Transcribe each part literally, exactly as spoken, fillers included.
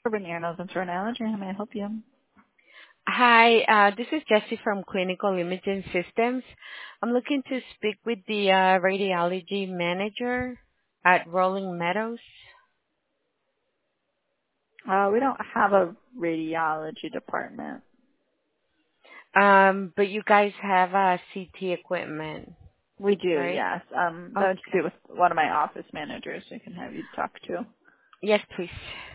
Urban Air Nose and Throat Allergy. How may I help you? Hi, uh this is Jessie from Clinical Imaging Systems. I'm looking to speak with the uh radiology manager at Rolling Meadows. Uh, we don't have a radiology department. Um, but you guys have uh C T equipment, We do, right? yes. Um, that would be Okay. with one of my office managers who can have you talk to. Yes, please.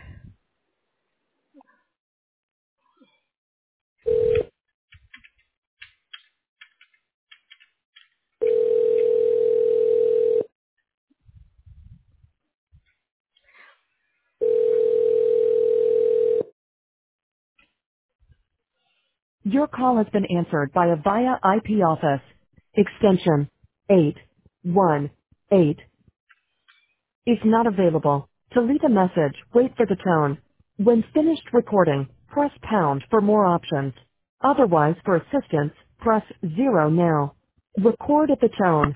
Your call has been answered by a via I P office. Extension eight one eight is not available. To leave a message, wait for the tone. When finished recording, press pound for more options. Otherwise, for assistance, press zero now. Record at the tone.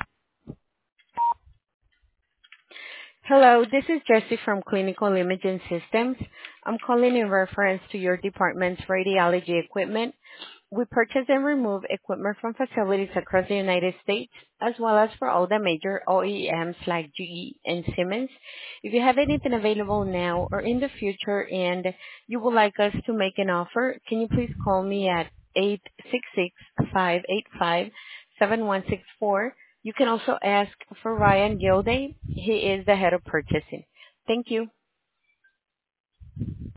Hello, this is Jessie from Clinical Imaging Systems. I'm calling in reference to your department's radiology equipment. We purchase and remove equipment from facilities across the United States, as well as for all the major O E Ms like G E and Siemens. If you have anything available now or in the future and you would like us to make an offer, can you please call me at eight six six, five eight five, seven one six four. You can also ask for Ryan Gilday. He is the head of purchasing. Thank you.